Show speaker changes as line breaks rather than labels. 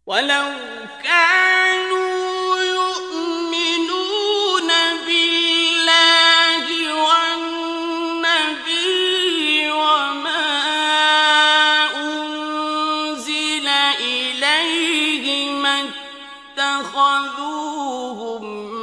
ولو كانوا يؤمنون بالله والنبي وما أنزل إليه ما اتخذوهم